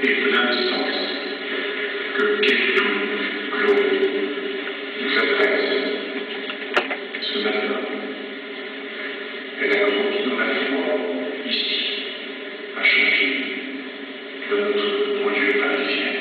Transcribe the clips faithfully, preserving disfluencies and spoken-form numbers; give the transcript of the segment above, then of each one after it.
et plein de sens que Kétou Claude nous adresse ce matin. Elle a grandi dans la foi ici, à Chantilly, de notre banlieue parisienne.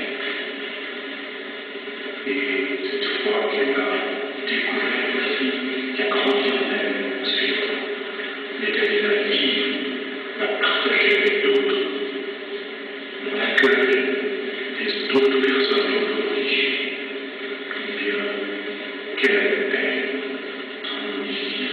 Et cette foi qu'elle a découverte ici, qui a grandi en elle ensuite, mais qu'elle la vivre, la partager avec d'autres. On accueille des d'autres personnes d'autres religions. Eh bien, quelle paix dans nous ici,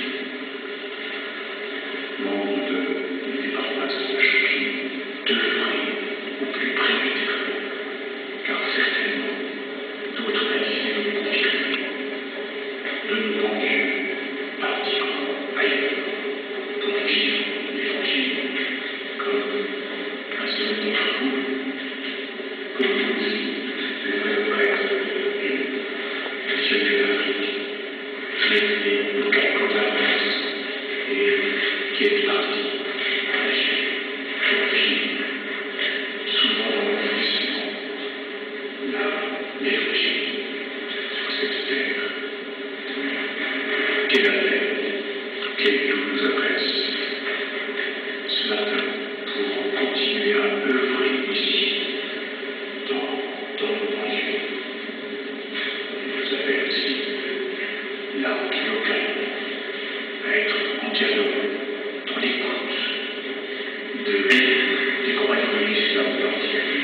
membre de, des paroisses de Chantilly, devrait au plus près du terrain, car certainement d'autres baptisés nous confirment de nos banlieues partiront ailleurs pour vivre l'évangile comme un seul d'entre vous, comme vous aussi, le frère prêtre et le ciel de l'Afrique, qui est né au Cap Côte-d'Armance et qui est parti prêcher l'évangile, souvent dans l'enfouissement, là, l'évangile sur cette terre. Quelle appel, quel Dieu nous adresse ce matin pour continuer à œuvrer ici, dans, dans nos banlieues. Il nous appelle aussi, là, local, à être en dialogue, dans l'écoute de, des croyants de l'islam particulier.